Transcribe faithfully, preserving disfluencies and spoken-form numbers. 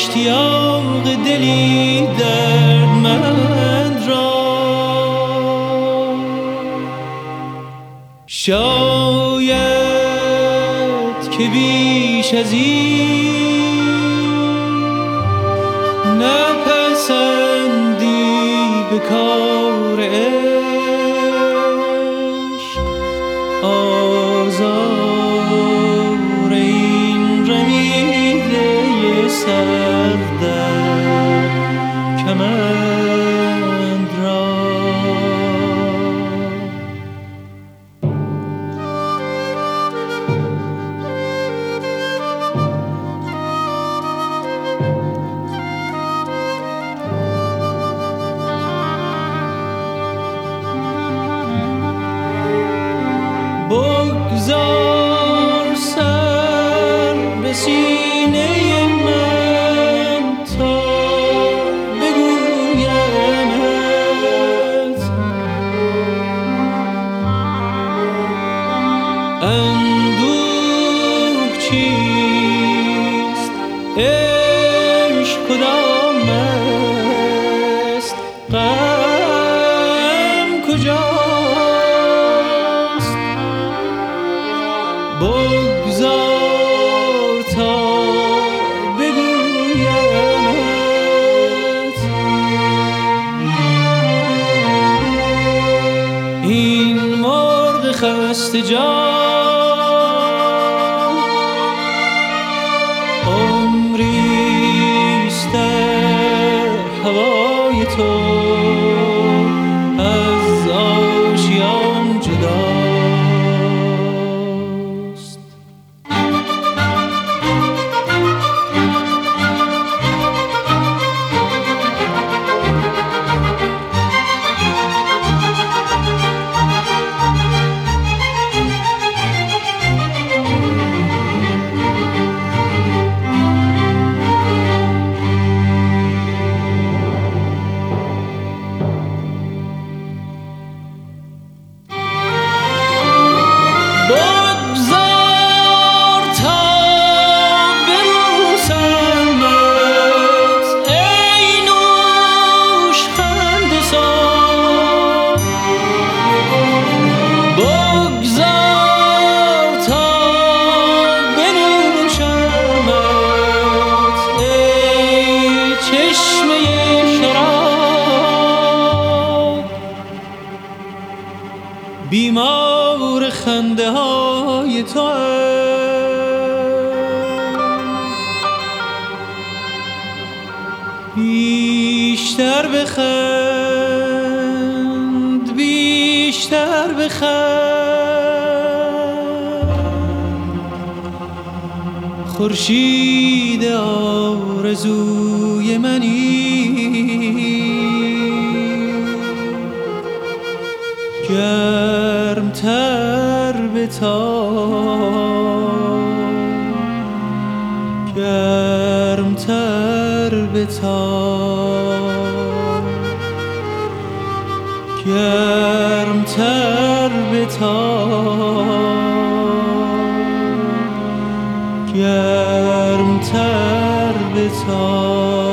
اشتیاق دلی دردمند را. شاید که بیش از این نپسندی به کار عشق، آزار این رمیده سر در کمند را. بگذار سر به سینه من تا بگویمت اندوه چیست، عشق کدام است، غم کجاست. بگذار تا بگویمت این مرغ خسته جان عمریست در هوای تو از آشیان جدا. بیمار خنده های تو بیشتر بخند، بیشتر بخند. خورشید آرزوی منی گرمتر بتاب، گرمتر بتاب، گرمتر بتاب، گرمتر بتاب.